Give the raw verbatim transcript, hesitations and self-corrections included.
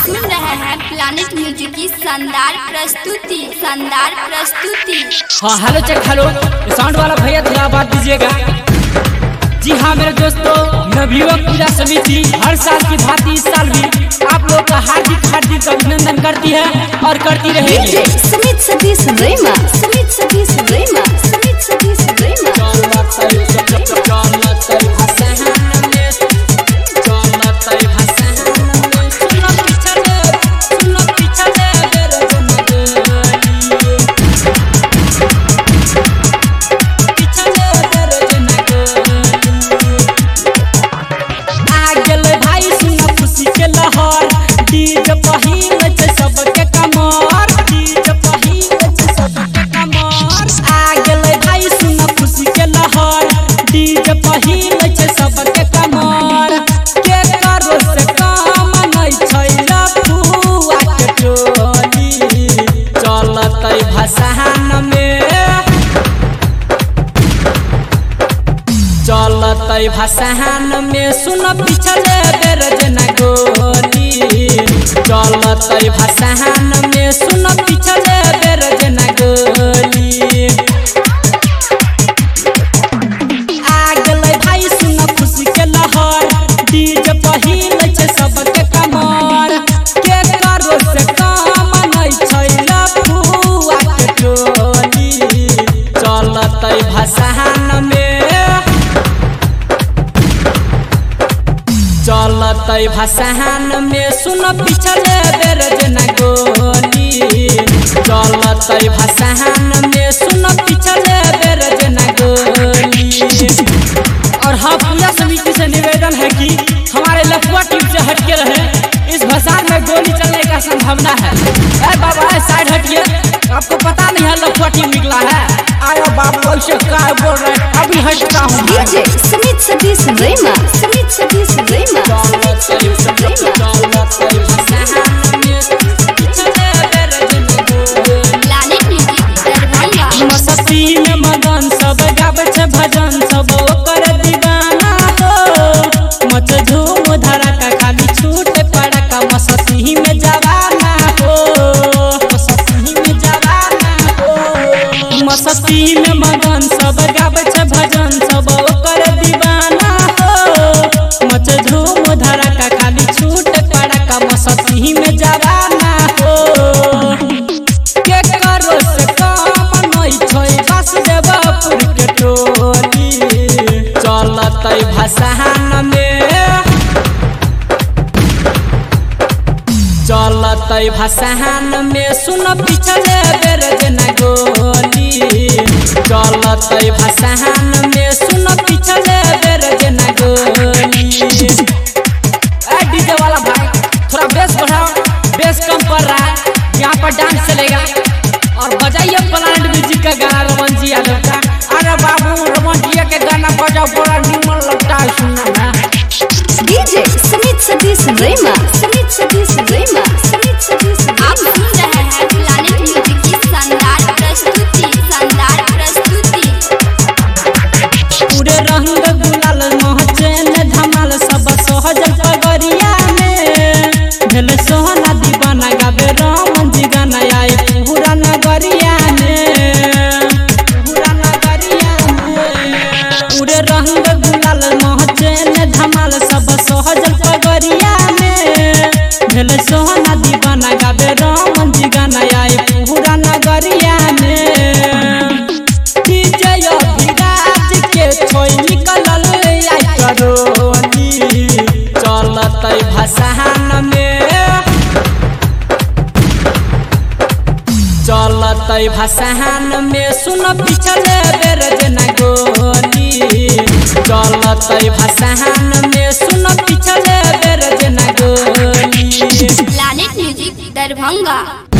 सुन रहे हैं प्लैनेट म्यूजिक की शानदार प्रस्तुति शानदार प्रस्तुति। हाँ हेलो चेक हेलो साउंड वाला भैया थोड़ा बात दीजिएगा। जी हाँ मेरे दोस्तों, नवयुवक पूजा समिति हर साल की भांति इस साल भी आप लोग का हार्दिक हार्दिक अभिनंदन करती है और करती रहेगी। समित सतीश रेमा समित सतीश रेमा समित सतीश रेमा चलतै भसान में सुन पिछले बेर जना गोली। चलतै भसान में सुन पिछले बेर जना गोली। आ गेलै भाई सुन खुशी के लहर, डीजे पहिल छै सबके कमर। के करो से काम नै छै लफुआ के टोली। चलतै भसान में चलतै भसान में सुन पिछले बेर जना गोली। चलतै भसान में सुन पिछले बेर जना गोली। और हाँ पूजा समिति से निवेदन है कि हमारे लफुआ टीम से हटके रहे, इस भसान में गोली चलने का संभावना है। अरे बाबा साइड हटिए, आपको पता नहीं है लफुआ टीम निकला है। आयो बाबू ऐसे क्या बोल रहे हैं, अभी हटता हूँ। DJ Samit Satish Rema Samit Satish Rema Samit Satish Rema planet music Darbhanga. मस्ती में मगन सब गाबै छै भजन, सब ओकर दीवाना हो। मच धूम धड़का खाली छूट पड़का, मस्ती में जवाना हो। मस्ती में जवाना हो। मस्ती में मगन सब गाबै छै भजन, सब ओकर दीवाना हो। मच धूम धड़का खाली छूट पड़का, मस्ती में जवाना हो। के करो से काम नै छै वासुदेवपुर के टोली। चलतै भसान में चलतै भसान में सुन पिछले बेर जना गोली। चलतै भसान में सुन पिछले बेर जना गोली। ए डीजे वाला भाई थोड़ा बेस बढ़ाओ, बेस कम पड़ रहा है, यहाँ पर डांस चलेगा। और बजाइए प्लैनेट म्यूजिक का गाना रमन जी यादव का। अरे बाबू रमन जी के गाना बजाओ, बड़ा निमन लगता है सुनने में। डीजे समित सतीश रेमा समित सतीश रेमा समित सतीश आप सुन रहे हैं प्लैनेट म्यूजिक की शानदार प्रस्तुति शानदार प्रस्तुति। पूरे रंग गुलाल महचैन धमाल सब सहज पगरिया में। भेल सोहना दीवाना गावे रमन जी गाना आए पूरा नगरिया में। पूरा नगरिया में पूरे रंग गुलाल महचैन धमाल सब सहज पगरिया में। भेल सोहना दीवाना गावे रमन जी गाना आए पूरा नगरिया में। डीजे अभिराज के छोई निकलल आई करोली। चलतै भसान में चलतै भसान में सुन पिछले बेर जना गोली। चलतै भसान में सुन पिछले बेर जना गोली। Planet music Darbhanga.